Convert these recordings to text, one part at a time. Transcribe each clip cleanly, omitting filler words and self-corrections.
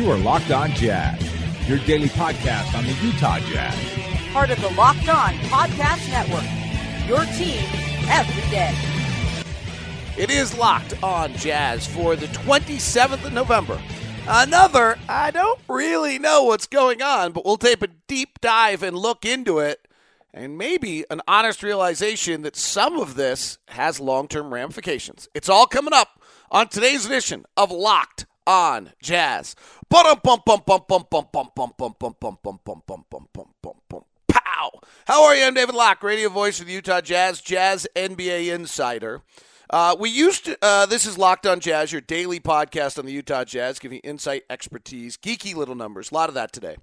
You are Locked On Jazz, your daily podcast on the Utah Jazz. Part of the Locked On Podcast Network, your team every day. It is Locked On Jazz for the 27th of November. I don't really know what's going on, but we'll take a deep dive and look into it, and maybe an honest realization that some of this has long-term ramifications. It's all coming up on today's edition of Locked On Jazz. Pow! How are you? I'm David Locke, radio voice of the Utah Jazz, Jazz NBA insider. This is Locked On Jazz, your daily podcast on the Utah Jazz, giving you insight, expertise, geeky little numbers, a lot of that today.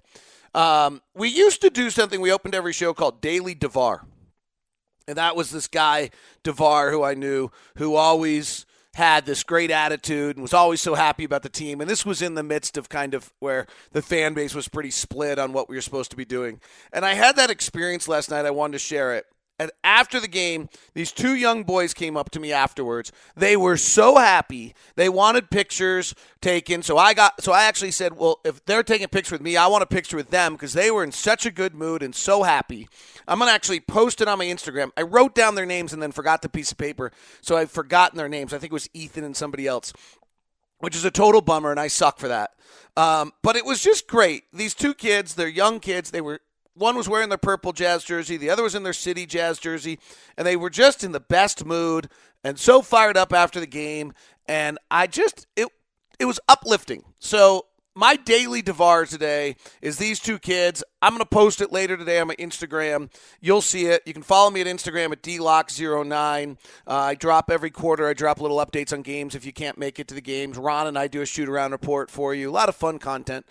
We used to do something we opened every show called Daily DeVar. And that was this guy, DeVar, who I knew, who always had this great attitude and was always so happy about the team. And this was in the midst of kind of where the fan base was pretty split on what we were supposed to be doing. And I had that experience last night. I wanted to share it. And after the game, these two young boys came up to me afterwards. They were so happy. They wanted pictures taken. So I actually said, well, if they're taking a picture with me, I want a picture with them because they were in such a good mood and so happy. I'm going to actually post it on my Instagram. I wrote down their names and then forgot the piece of paper, so I've forgotten their names. I think it was Ethan and somebody else, which is a total bummer, and I suck for that. But it was just great. These two kids, they're young kids. One was wearing their purple Jazz jersey. The other was in their city Jazz jersey. And they were just in the best mood and so fired up after the game. And it was uplifting. So my daily DeVar today is these two kids. I'm going to post it later today on my Instagram. You'll see it. You can follow me at Instagram at dlock09. I drop every quarter. I drop little updates on games if you can't make it to the games. Ron and I do a shoot-around report for you. A lot of fun content.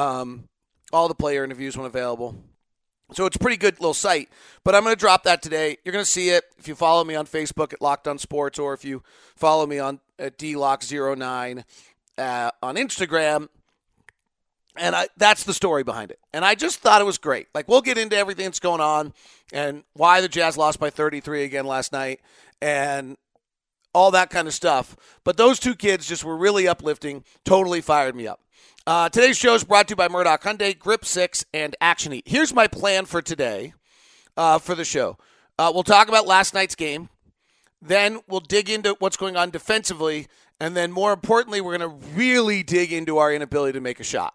All the player interviews when available. So it's a pretty good little site, but I'm going to drop that today. You're going to see it if you follow me on Facebook at Locked On Sports, or if you follow me on at dlock09 on Instagram. And that's the story behind it. And I just thought it was great. Like, we'll get into everything that's going on and why the Jazz lost by 33 again last night and all that kind of stuff. But those two kids just were really uplifting, totally fired me up. Today's show is brought to you by Murdoch Hyundai, Grip 6, and Action Heat. Here's my plan for today for the show. We'll talk about last night's game. Then we'll dig into what's going on defensively. And then more importantly, we're going to really dig into our inability to make a shot.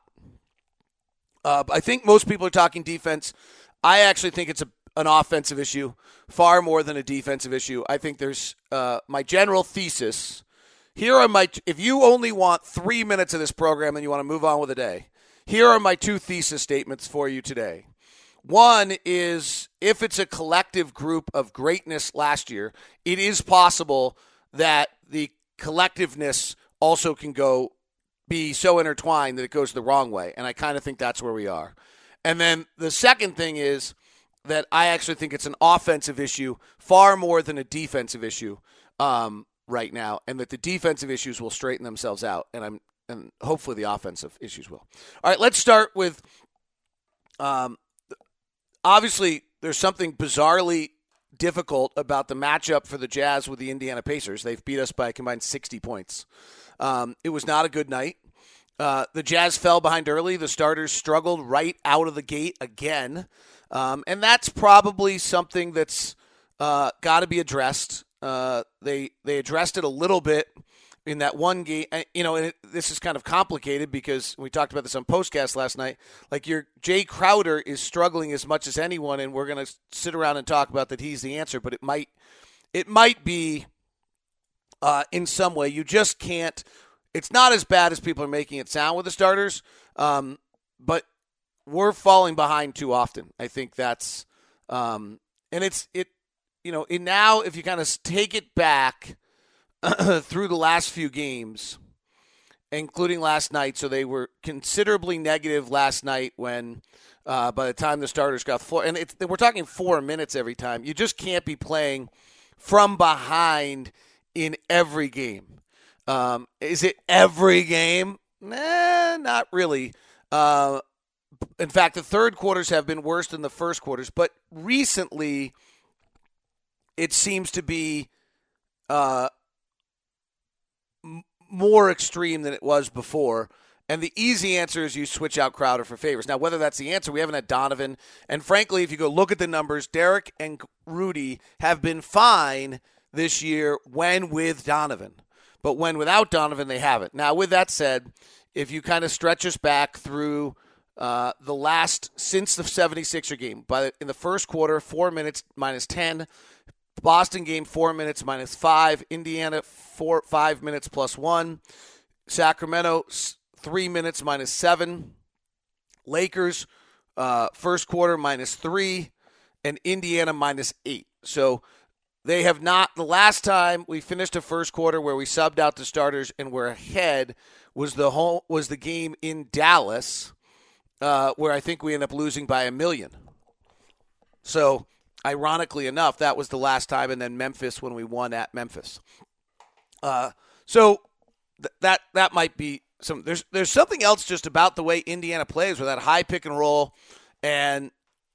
I think most people are talking defense. I actually think it's an offensive issue far more than a defensive issue. I think there's my general thesis. If you only want 3 minutes of this program and you want to move on with the day, here are my two thesis statements for you today. One is, if it's a collective group of greatness last year, it is possible that the collectiveness also can be so intertwined that it goes the wrong way. And I kind of think that's where we are. And then the second thing is that I actually think it's an offensive issue far more than a defensive issue. Right now, and that the defensive issues will straighten themselves out, and hopefully the offensive issues will. All right, let's start with. Obviously, there's something bizarrely difficult about the matchup for the Jazz with the Indiana Pacers. They've beat us by a combined 60 points. It was not a good night. The Jazz fell behind early. The starters struggled right out of the gate again, and that's probably something that's got to be addressed. They addressed it a little bit in that one game. And this is kind of complicated because we talked about this on Postcast last night. Like, your Jay Crowder is struggling as much as anyone, and we're going to sit around and talk about that he's the answer. But it might be in some way. You just can't. It's not as bad as people are making it sound with the starters, but we're falling behind too often. I think that's and it. And now if you kind of take it back through the last few games, including last night, so they were considerably negative last night when by the time the starters got floor. And we're talking 4 minutes every time. You just can't be playing from behind in every game. Is it every game? Nah, not really. In fact, the third quarters have been worse than the first quarters. But recently, it seems to be more extreme than it was before. And the easy answer is you switch out Crowder for Favors. Now, whether that's the answer, we haven't had Donovan. And frankly, if you go look at the numbers, Derek and Rudy have been fine this year when with Donovan. But when without Donovan, they haven't. Now, with that said, if you kind of stretch us back through the last, since the 76er game, in the first quarter, 4 minutes minus 10. Boston game, 4 minutes minus 5. Indiana, 5 minutes plus 1. Sacramento, 3 minutes minus 7. Lakers, first quarter minus 3. And Indiana minus 8. So they have not, the last time we finished a first quarter where we subbed out the starters and were ahead was the game in Dallas, where I think we ended up losing by 1 million. So, ironically enough, that was the last time, and then Memphis when we won at Memphis. So that might be some. There's something else just about the way Indiana plays with that high pick and roll, and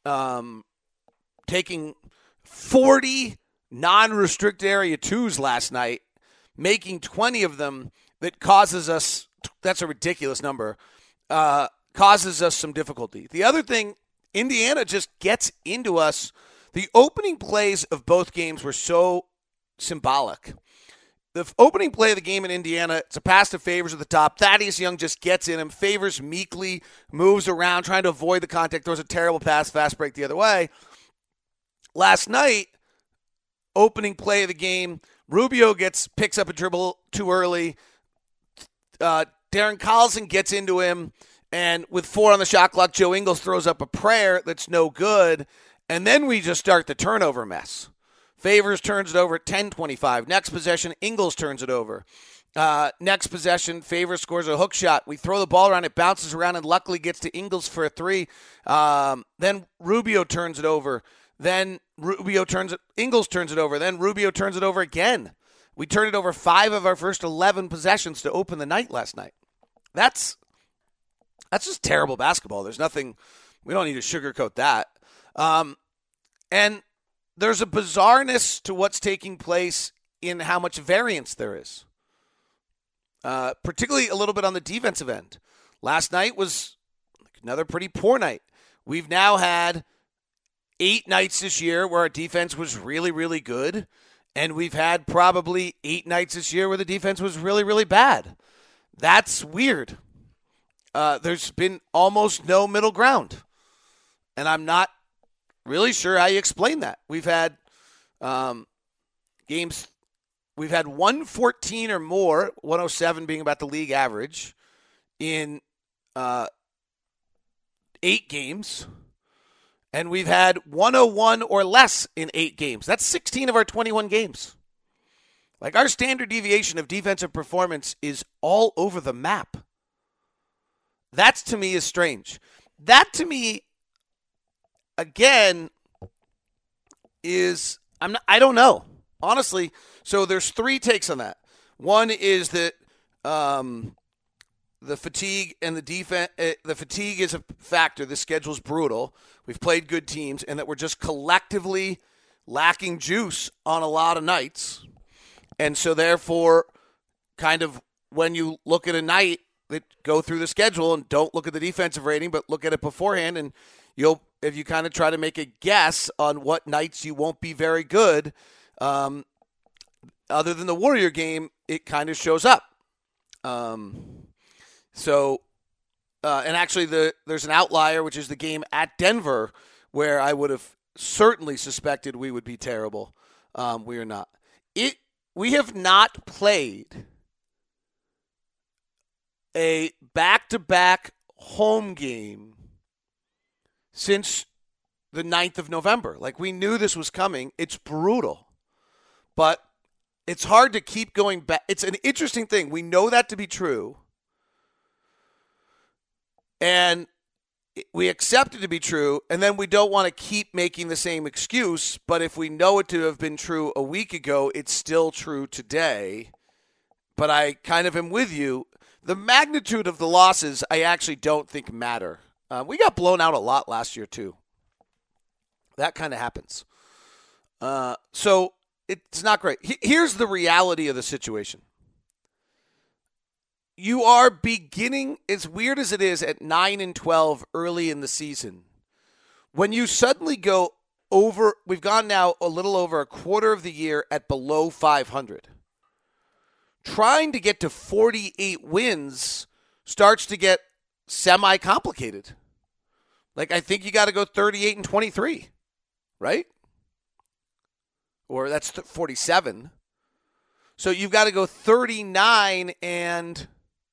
taking 40 non-restricted area twos last night, making 20 of them that causes us. That's a ridiculous number. Causes us some difficulty. The other thing, Indiana just gets into us. The opening plays of both games were so symbolic. The opening play of the game in Indiana, it's a pass to Favors at the top. Thaddeus Young just gets in him. Favors meekly moves around, trying to avoid the contact. Throws a terrible pass, fast break the other way. Last night, opening play of the game, Rubio picks up a dribble too early. Darren Collison gets into him. And with 4 on the shot clock, Joe Ingles throws up a prayer that's no good. And then we just start the turnover mess. Favors turns it over at 10:25. Next possession, Ingles turns it over. Next possession, Favors scores a hook shot. We throw the ball around, it bounces around, and luckily gets to Ingles for a 3. Then Rubio turns it over. Then Ingles turns it over. Then Rubio turns it over again. We turned it over 5 of our first 11 possessions to open the night last night. That's just terrible basketball. There's nothing, we don't need to sugarcoat that. And there's a bizarreness to what's taking place in how much variance there is, particularly a little bit on the defensive end. Last night was another pretty poor night. We've now had 8 nights this year where our defense was really, really good, and we've had probably 8 nights this year where the defense was really, really bad. That's weird. There's been almost no middle ground, and I'm not really sure how you explain that. We've had games, we've had 114 or more, 107 being about the league average, in 8 games, and we've had 101 or less in 8 games. That's 16 of our 21 games. Like, our standard deviation of defensive performance is all over the map. That, to me, is strange. That, to me, again, is I don't know, honestly. So there's 3 takes on that. One is that the fatigue and the defense. The fatigue is a factor. The schedule's brutal. We've played good teams, and that we're just collectively lacking juice on a lot of nights. And so, therefore, kind of when you look at a night, that go through the schedule and don't look at the defensive rating, but look at it beforehand, and if you kind of try to make a guess on what nights you won't be very good, other than the Warrior game, it kind of shows up. And actually there's an outlier, which is the game at Denver, where I would have certainly suspected we would be terrible. We are not. We have not played a back-to-back home game since the 9th of November. Like, we knew this was coming. It's brutal. But it's hard to keep going back. It's an interesting thing. We know that to be true. And we accept it to be true. And then we don't want to keep making the same excuse. But if we know it to have been true a week ago, it's still true today. But I kind of am with you. The magnitude of the losses, I actually don't think matter. We got blown out a lot last year, too. That kind of happens. So it's not great. Here's the reality of the situation. you are beginning, as weird as it is, at 9-12 early in the season, when you suddenly go over, we've gone now a little over a quarter of the year at below 500. Trying to get to 48 wins starts to get semi-complicated. Like, I think you got to go 38-23, right? Or that's 47. So you've got to go 39-23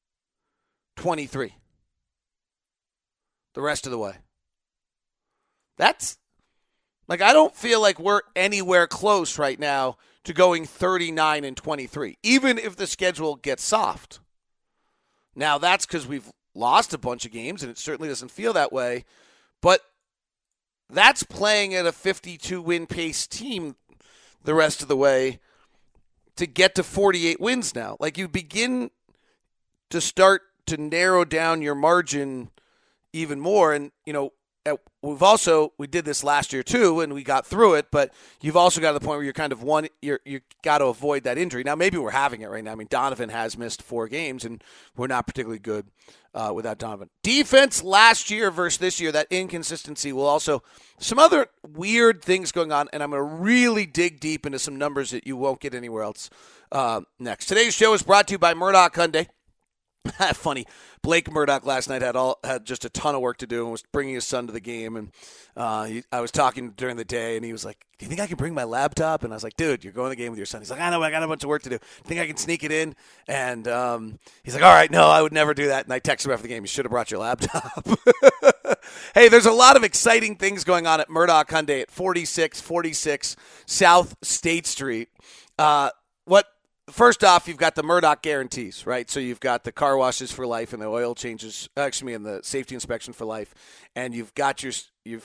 the rest of the way. That's, like, I don't feel like we're anywhere close right now to going 39-23, even if the schedule gets soft. Now, that's because we've lost a bunch of games, and it certainly doesn't feel that way. But that's playing at a 52-win pace team the rest of the way to get to 48 wins now. Like, you begin to start to narrow down your margin even more. And, you know, we did this last year too, and we got through it, but you've also got to the point where you're kind of you got to avoid that injury. Now, maybe we're having it right now. I mean, Donovan has missed 4 games, and we're not particularly good without Donovan. Defense last year versus this year, that inconsistency will also, some other weird things going on, and I'm going to really dig deep into some numbers that you won't get anywhere else next. Today's show is brought to you by Murdoch Hyundai. Funny, Blake Murdoch last night had just a ton of work to do and was bringing his son to the game. And I was talking during the day, and he was like, "Do you think I can bring my laptop?" And I was like, "Dude, you're going to the game with your son." He's like, "I know, I got a bunch of work to do. Think I can sneak it in?" And he's like, "All right, no, I would never do that." And I texted him after the game, "You should have brought your laptop." Hey, there's a lot of exciting things going on at Murdoch Hyundai at 4646 South State Street. First off, you've got the Murdoch guarantees, right? So you've got the car washes for life and the oil changes, and the safety inspection for life, and you've got and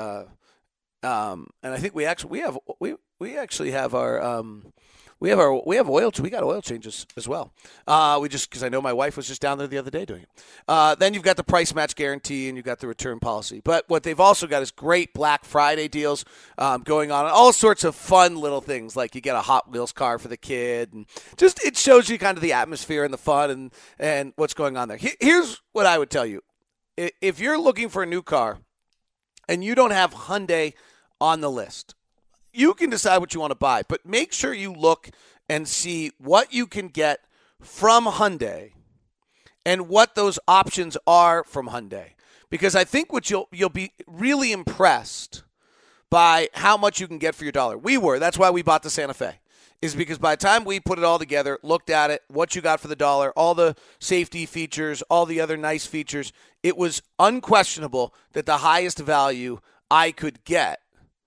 I think we actually have our we have oil changes as well. Because I know my wife was just down there the other day doing it. Then you've got the price match guarantee and you've got the return policy. But what they've also got is great Black Friday deals going on, and all sorts of fun little things, like you get a Hot Wheels car for the kid, and just it shows you kind of the atmosphere and the fun and what's going on there. Here's what I would tell you: if you're looking for a new car and you don't have Hyundai on the list, you can decide what you want to buy, but make sure you look and see what you can get from Hyundai and what those options are from Hyundai. Because I think what you'll be really impressed by how much you can get for your dollar. That's why we bought the Santa Fe, is because by the time we put it all together, looked at it, what you got for the dollar, all the safety features, all the other nice features, it was unquestionable that the highest value I could get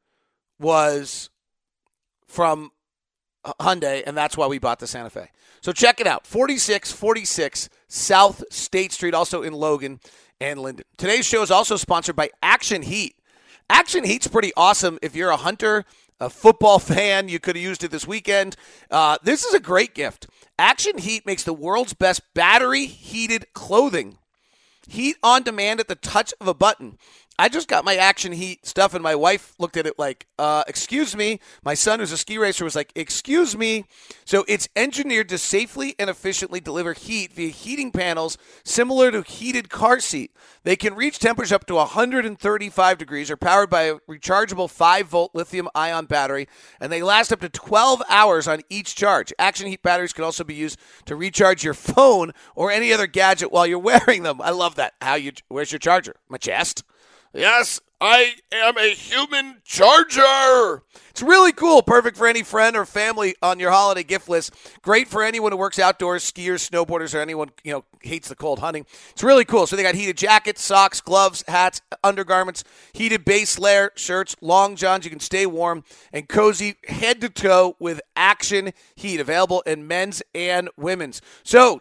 was from Hyundai, and that's why we bought the Santa Fe. So check it out, 4646 South State Street, also in Logan and Linden. Today's show is also sponsored by Action Heat. Action Heat's pretty awesome if you're a hunter, a football fan. You could have used it this weekend. This is a great gift. Action Heat makes the world's best battery-heated clothing. Heat on demand at the touch of a button. I just got my Action Heat stuff, and my wife looked at it like, excuse me. My son, who's a ski racer, was like, excuse me. So it's engineered to safely and efficiently deliver heat via heating panels similar to heated car seat. They can reach temperatures up to 135 degrees, are powered by a rechargeable 5-volt lithium-ion battery, and they last up to 12 hours on each charge. Action Heat batteries can also be used to recharge your phone or any other gadget while you're wearing them. I love that. Where's your charger? My chest? Yes, I am a human charger. It's really cool. Perfect for any friend or family on your holiday gift list. Great for anyone who works outdoors, skiers, snowboarders, or anyone hates the cold hunting. It's really cool. So they got heated jackets, socks, gloves, hats, undergarments, heated base layer shirts, long johns. You can stay warm and cozy head to toe with Action Heat, available in men's and women's. So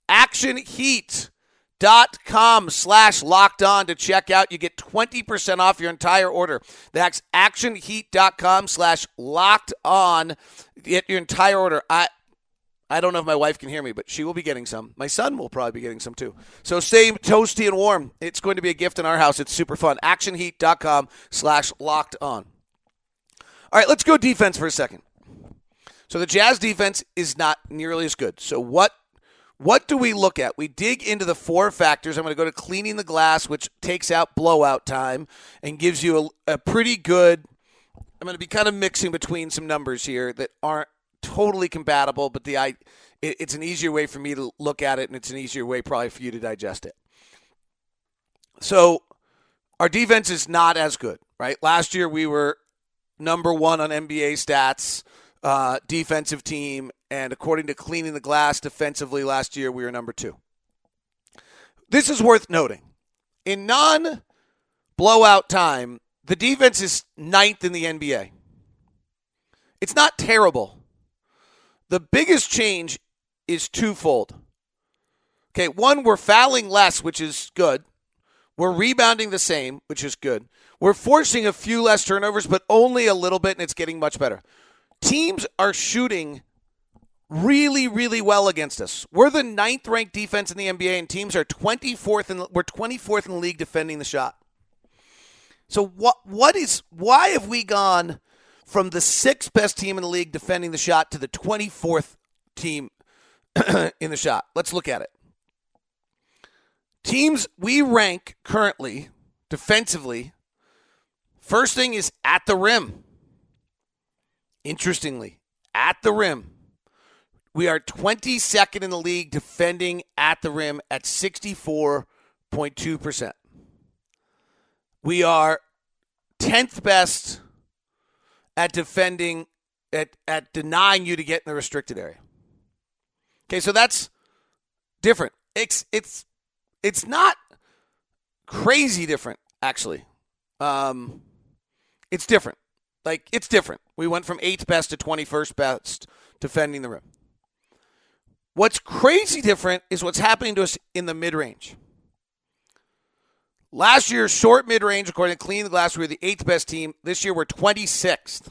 actionheat.com/locked-on to check out. You get 20% off your entire order. That's actionheat.com/locked-on. Get your entire order. I don't know if my wife can hear me, but she will be getting some. My son will probably be getting some too. So stay toasty and warm. It's going to be a gift in our house. It's super fun. actionheat.com/locked-on. All right, let's go defense for a second. So the Jazz defense is not nearly as good. So what what do we look at? We dig into the 4 factors. I'm going to go to cleaning the glass, which takes out blowout time and gives you a pretty good – I'm going to be kind of mixing between some numbers here that aren't totally compatible, but it's an easier way for me to look at it, and it's an easier way probably for you to digest it. So our defense is not as good, right? Last year we were number 1 on NBA stats, defensive team, and according to Cleaning the Glass defensively last year, we were number 2. This is worth noting. In non-blowout time, the defense is 9th in the NBA. It's not terrible. The biggest change is twofold. Okay, 1, we're fouling less, which is good. We're rebounding the same, which is good. We're forcing a few less turnovers, but only a little bit, and it's getting much better. Teams are shooting really, really well against us. We're the 9th ranked defense in the NBA, and teams are 24th, and we're 24th in the league defending the shot. So why have we gone from the 6th best team in the league defending the shot to the 24th team in the shot? Let's look at it. Teams we rank currently defensively, first thing is at the rim. Interestingly, at the rim. We are 22nd in the league defending at the rim at 64.2%. We are 10th best at defending, at denying you to get in the restricted area. Okay, so that's different. It's not crazy different, actually. It's different. It's different. We went from 8th best to 21st best defending the rim. What's crazy different is what's happening to us in the mid-range. Last year, short mid-range, according to Clean the Glass, we were the 8th best team. This year, we're 26th.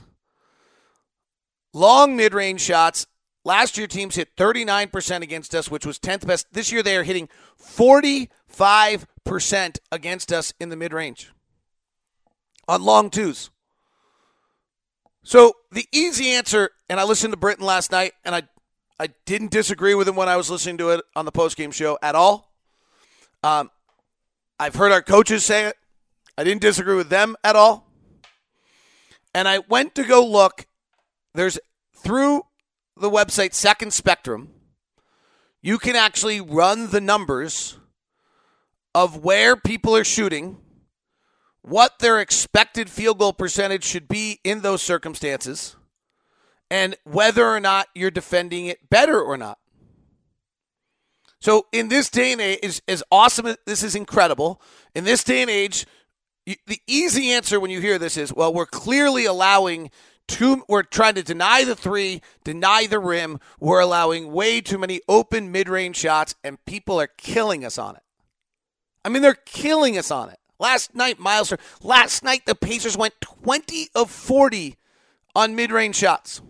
Long mid-range shots. Last year, teams hit 39% against us, which was 10th best. This year, they are hitting 45% against us in the mid-range on long twos. So the easy answer, and I listened to Britton last night, and I didn't disagree with him when I was listening to it on the postgame show at all. I've heard our coaches say it. I didn't disagree with them at all. And I went to go look. There's, through the website Second Spectrum, you can actually run the numbers of where people are shooting, what their expected field goal percentage should be in those circumstances, and whether or not you're defending it better or not. So in this day and age, as awesome as this is, incredible. In this day and age, the easy answer when you hear this is, well, we're clearly allowing we're trying to deny the 3, deny the rim. We're allowing way too many open mid-range shots, and people are killing us on it. I mean, they're killing us on it. Last night, the Pacers went 20 of 40 on mid-range shots.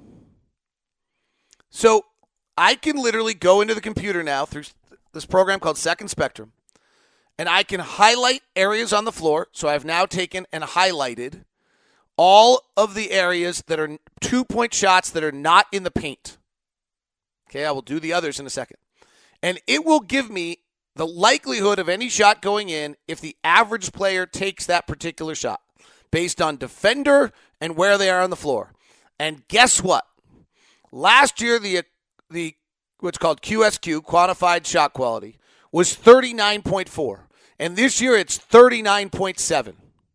So I can literally go into the computer now through this program called Second Spectrum, and I can highlight areas on the floor. So I've now taken and highlighted all of the areas that are 2-point shots that are not in the paint. Okay, I will do the others in a second. And it will give me the likelihood of any shot going in if the average player takes that particular shot based on defender and where they are on the floor. And guess what? Last year, the what's called QSQ, quantified shot quality, was 39.4. And this year, it's 39.7.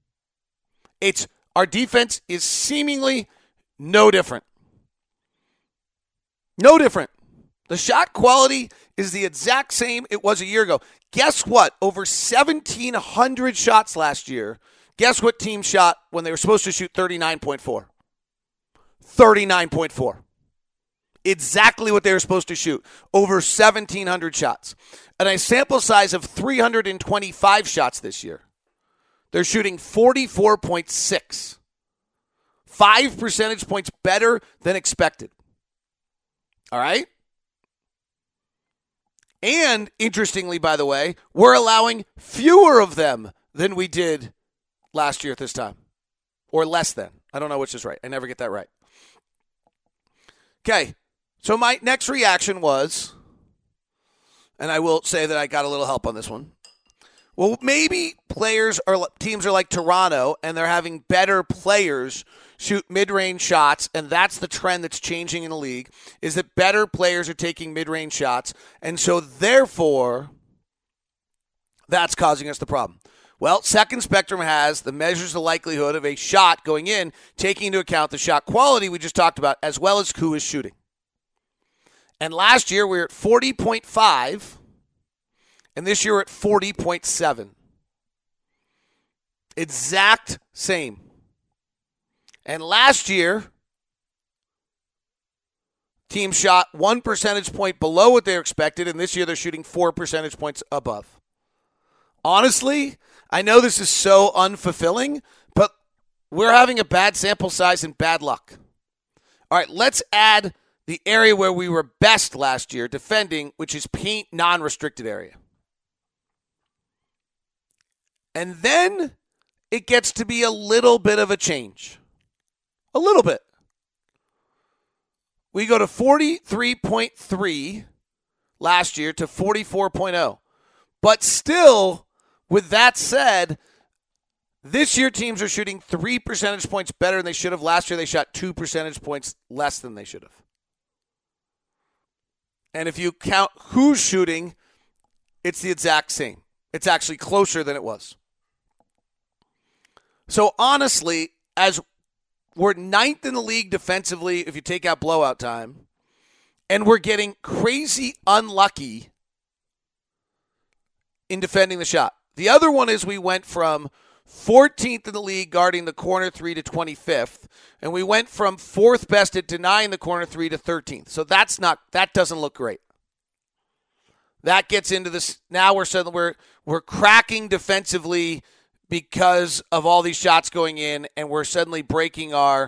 Our defense is seemingly no different. No different. The shot quality is the exact same it was a year ago. Guess what? Over 1,700 shots last year. Guess what team shot when they were supposed to shoot 39.4? 39.4. Exactly what they were supposed to shoot. Over 1,700 shots. And a sample size of 325 shots this year. They're shooting 44.6. 5 percentage points better than expected. All right? And, interestingly, by the way, we're allowing fewer of them than we did last year at this time. Or less than. I don't know which is right. I never get that right. Okay. So my next reaction was, and I will say that I got a little help on this one. Well, maybe teams are like Toronto, and they're having better players shoot mid-range shots, and that's the trend that's changing in the league, is that better players are taking mid-range shots, and so therefore that's causing us the problem. Well, Second Spectrum measures the likelihood of a shot going in, taking into account the shot quality we just talked about, as well as who is shooting. And last year we were at 40.5, and this year we're at 40.7. Exact same. And last year, teams shot 1 percentage point below what they expected, and this year they're shooting 4 percentage points above. Honestly, I know this is so unfulfilling, but we're having a bad sample size and bad luck. All right, let's add the area where we were best last year defending, which is paint non-restricted area. And then it gets to be a little bit of a change. A little bit. We go to 43.3 last year to 44.0. But still, with that said, this year teams are shooting 3 percentage points better than they should have. Last year they shot 2 percentage points less than they should have. And if you count who's shooting, it's the exact same. It's actually closer than it was. So honestly, as we're 9th in the league defensively, if you take out blowout time, and we're getting crazy unlucky in defending the shot. The other one is we went from 14th in the league guarding the corner 3 to 25th, and we went from 4th best at denying the corner 3 to 13th. So that doesn't look great. That gets into this. Now we're cracking defensively because of all these shots going in, and we're suddenly breaking our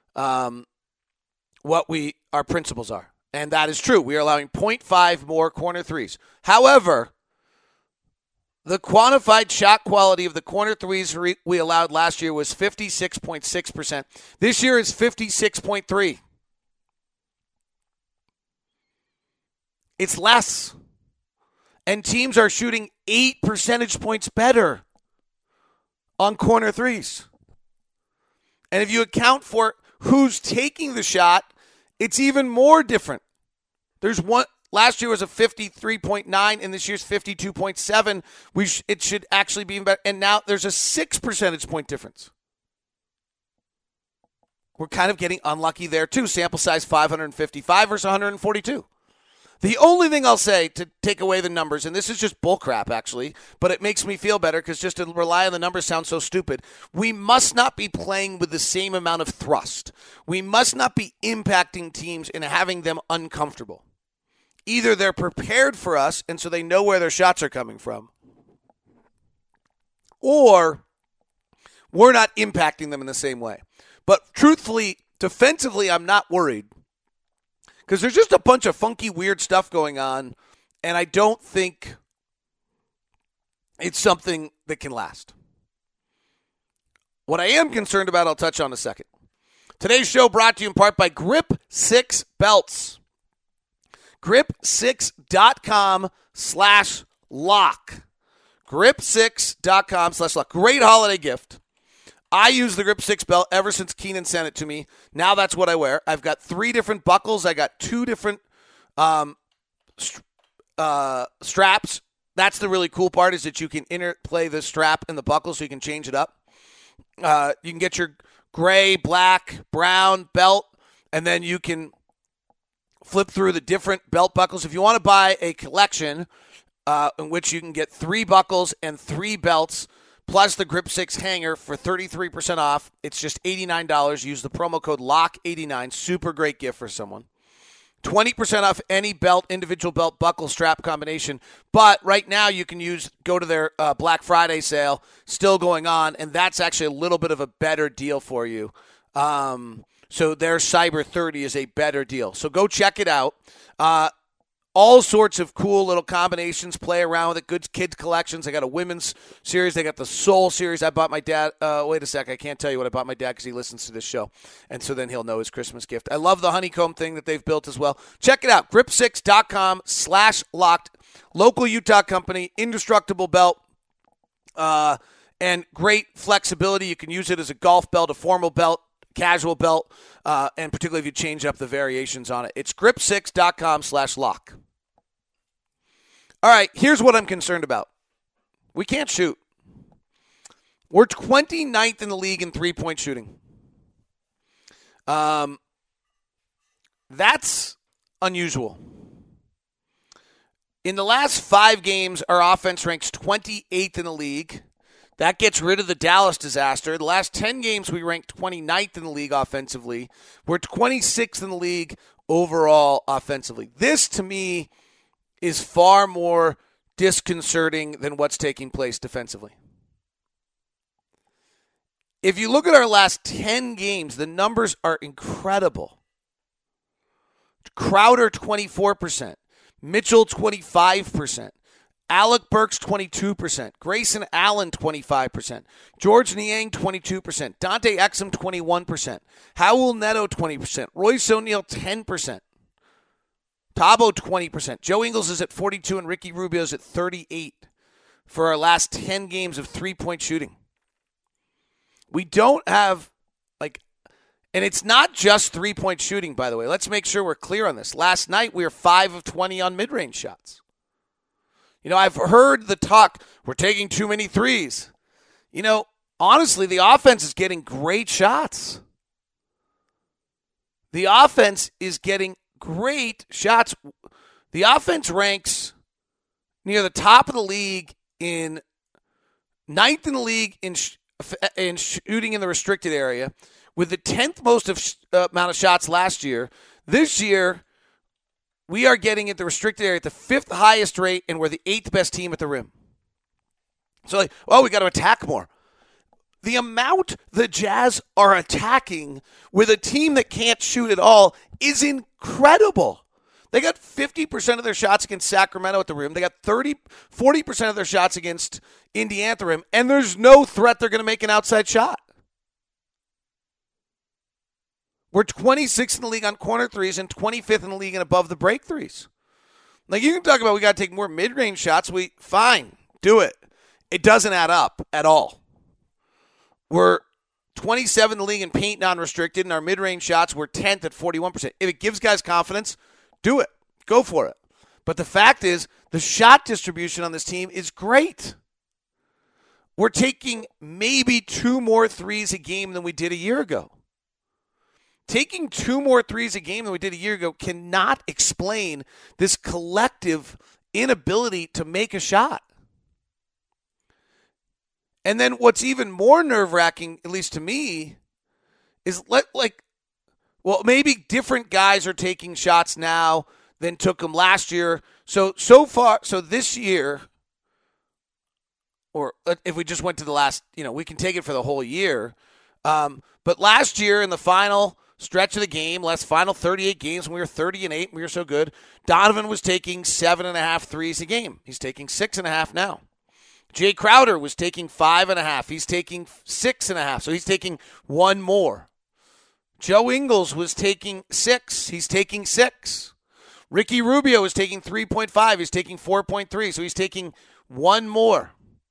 principles are. And that is true. We are allowing 0.5 more corner threes. However, the quantified shot quality of the corner threes we allowed last year was 56.6%. This year is 56.3%. It's less. And teams are shooting 8 percentage points better on corner threes. And if you account for who's taking the shot, it's even more different. There's one. Last year was a 53.9, and this year's 52.7. It should actually be even better. And now there's a 6 percentage point difference. We're kind of getting unlucky there, too. Sample size 555 versus 142. The only thing I'll say to take away the numbers, and this is just bullcrap, actually, but it makes me feel better because just to rely on the numbers sounds so stupid. We must not be playing with the same amount of thrust. We must not be impacting teams and having them uncomfortable. Either they're prepared for us, and so they know where their shots are coming from, or we're not impacting them in the same way. But truthfully, defensively, I'm not worried because there's just a bunch of funky, weird stuff going on, and I don't think it's something that can last. What I am concerned about, I'll touch on in a second. Today's show brought to you in part by Grip 6 Belts. Grip6.com/lock. Grip6.com/lock. Great holiday gift. I use the Grip 6 belt ever since Keenan sent it to me. Now that's what I wear. I've got 3 different buckles. I got 2 different straps. That's the really cool part is that you can interplay the strap and the buckle so you can change it up. You can get your gray, black, brown belt, and then you can flip through the different belt buckles. If you want to buy a collection in which you can get 3 buckles and 3 belts, plus the Grip 6 hanger for 33% off. It's just $89. Use the promo code LOCK89. Super great gift for someone. 20% off any belt, individual belt, buckle, strap combination. But right now you can go to their Black Friday sale, still going on, and that's actually a little bit of a better deal for you. So their Cyber 30 is a better deal. So go check it out. All sorts of cool little combinations. Play around with it. Good kids collections. I got a women's series. They got the Soul series. I bought my dad. Wait a sec. I can't tell you what I bought my dad because he listens to this show. And so then he'll know his Christmas gift. I love the honeycomb thing that they've built as well. Check it out. Grip6.com/locked. Local Utah company, indestructible belt, and great flexibility. You can use it as a golf belt, a formal belt, casual belt, and particularly if you change up the variations on it. It's grip6.com/lock. All right, here's what I'm concerned about. We can't shoot. We're 29th in the league in three-point shooting. That's unusual. In the last 5 games, our offense ranks 28th in the league. That gets rid of the Dallas disaster. The last 10 games, we ranked 29th in the league offensively. We're 26th in the league overall offensively. This, to me, is far more disconcerting than what's taking place defensively. If you look at our last 10 games, the numbers are incredible. Crowder, 24%. Mitchell, 25%. Alec Burks, 22%. Grayson Allen, 25%. George Niang, 22%. Dante Exum, 21%. Howell Neto, 20%. Royce O'Neal, 10%. Tabo, 20%. Joe Ingles is at 42%, and Ricky Rubio is at 38% for our last 10 games of three-point shooting. We don't have, and it's not just three-point shooting, by the way. Let's make sure we're clear on this. Last night, we were 5 of 20 on mid-range shots. I've heard the talk, we're taking too many threes. Honestly, the offense is getting great shots. The offense is getting great shots. The offense ranks near the top of the league in 9th in the league in shooting in the restricted area, with the 10th most amount of shots last year. This year, we are getting at the restricted area at the 5th highest rate, and we're the 8th best team at the rim. So, we got to attack more. The amount the Jazz are attacking with a team that can't shoot at all is incredible. They got 50% of their shots against Sacramento at the rim. They got 40% of their shots against Indiana at the rim, and there's no threat they're going to make an outside shot. We're 26th in the league on corner threes and 25th in the league and above the break threes. You can talk about we got to take more mid-range shots. Fine, do it. It doesn't add up at all. We're 27th in the league in paint non-restricted, and our mid-range shots were 10th at 41%. If it gives guys confidence, do it. Go for it. But the fact is, the shot distribution on this team is great. We're taking maybe 2 more threes a game than we did a year ago. Taking 2 more threes a game than we did a year ago cannot explain this collective inability to make a shot. And then what's even more nerve-wracking, at least to me, is maybe different guys are taking shots now than took them last year. So this year, or if we just went to the last, we can take it for the whole year. But last year in the final stretch of the game, final 38 games, when we were 30-8, and we were so good, Donovan was taking 7.5 threes a game. He's taking 6.5 now. Jay Crowder was taking 5.5. He's taking 6.5, so he's taking 1 more. Joe Ingles was taking 6. He's taking 6. Ricky Rubio was taking 3.5. He's taking 4.3, so he's taking 1 more.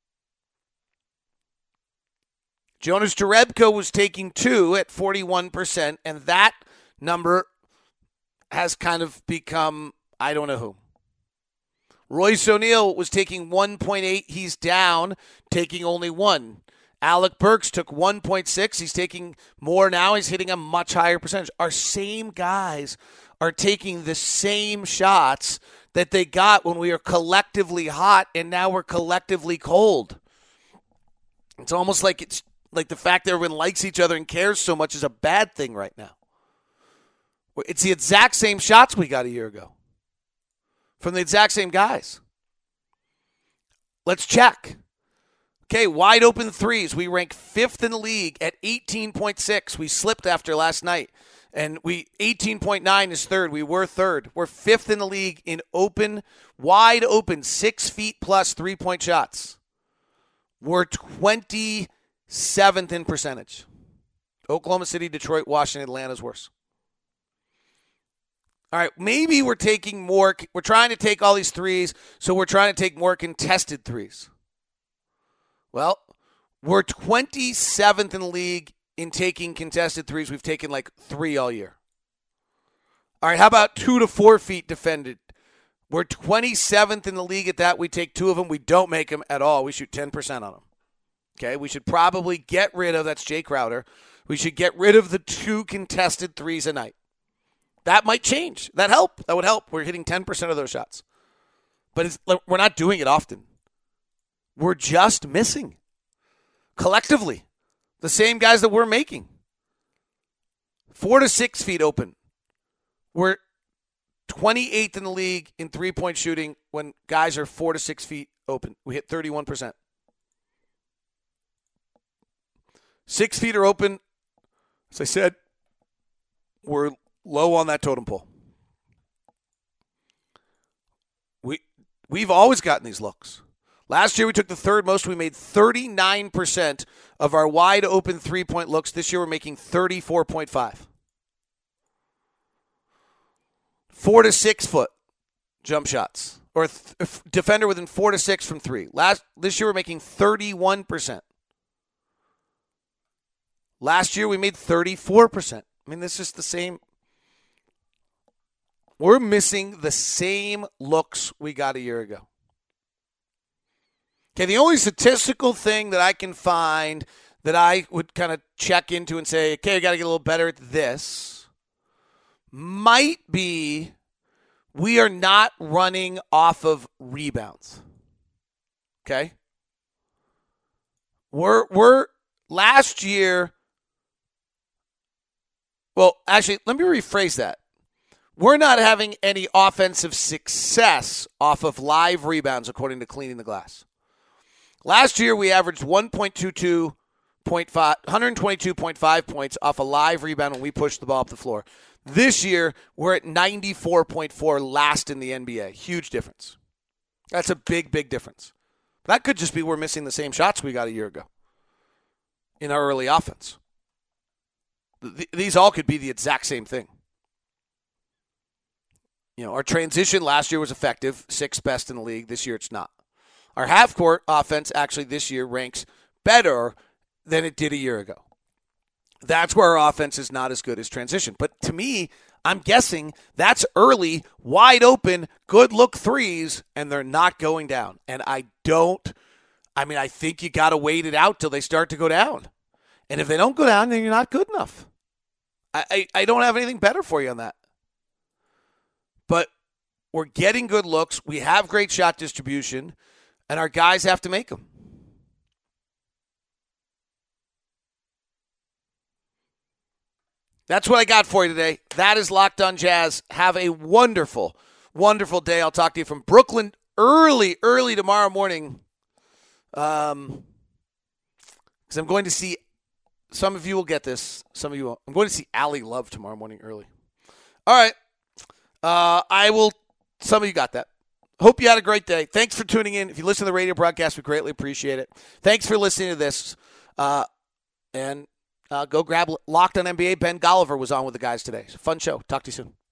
Jonas Jerebko was taking 2 at 41%, and that number has kind of become, I don't know who. Royce O'Neal was taking 1.8. He's down, taking only 1. Alec Burks took 1.6. He's taking more now. He's hitting a much higher percentage. Our same guys are taking the same shots that they got when we were collectively hot, and now we're collectively cold. It's almost like it's like the fact that everyone likes each other and cares so much is a bad thing right now. It's the exact same shots we got a year ago from the exact same guys. Let's check. Okay, wide open threes. We rank 5th in the league at 18.6. We slipped after last night. And 18.9 is 3rd. We were 3rd. We're 5th in the league in wide open, 6 feet plus 3-point shots. We're 27th in percentage. Oklahoma City, Detroit, Washington, Atlanta's worse. All right, maybe we're taking more. We're trying to take all these threes, so we're trying to take more contested threes. Well, we're 27th in the league in taking contested threes. We've taken like 3 all year. All right, how about 2 to 4 feet defended? We're 27th in the league at that. We take 2 of them. We don't make them at all. We shoot 10% on them. Okay, we should probably get rid of, that's Jay Crowder, we should get rid of the 2 contested threes a night. That might change. That would help. We're hitting 10% of those shots. But we're not doing it often. We're just missing. Collectively, the same guys that we're making. 4 to 6 feet open. We're 28th in the league in three-point shooting when guys are 4 to 6 feet open. We hit 31%. 6 feet are open. As I said, we're low on that totem pole. We've always gotten these looks. Last year we took the third most. We made 39% of our wide open three-point looks. This year we're making 34.5. 4 to 6 foot jump shots, or defender within 4 to 6 from 3. This year we're making 31%. Last year we made 34%. I mean, this is the same. We're missing the same looks we got a year ago. Okay, the only statistical thing that I can find that I would kind of check into and say, okay, I got to get a little better at this, might be we are not running off of rebounds. Okay? We're last year, well, actually, let me rephrase that. We're not having any offensive success off of live rebounds, according to Cleaning the Glass. Last year, we averaged 122.5 points off a live rebound when we pushed the ball up the floor. This year, we're at 94.4, last in the NBA. Huge difference. That's a big, big difference. That could just be we're missing the same shots we got a year ago in our early offense. These all could be the exact same thing. You know, our transition last year was effective, 6th best in the league. This year it's not. Our half-court offense actually this year ranks better than it did a year ago. That's where our offense is not as good as transition. But to me, I'm guessing that's early, wide open, good look threes, and they're not going down. And I think you got to wait it out till they start to go down. And if they don't go down, then you're not good enough. I don't have anything better for you on that. But we're getting good looks. We have great shot distribution, and our guys have to make them. That's what I got for you today. That is Locked On Jazz. Have a wonderful, wonderful day. I'll talk to you from Brooklyn early tomorrow morning. Because I'm going to see, some of you will get this, some of you won't. I'm going to see Allie Love tomorrow morning early. All right. Some of you got that. Hope you had a great day. Thanks for tuning in. If you listen to the radio broadcast, we greatly appreciate it. Thanks for listening to this. And go grab Locked On NBA. Ben Golliver was on with the guys today. Fun show. Talk to you soon.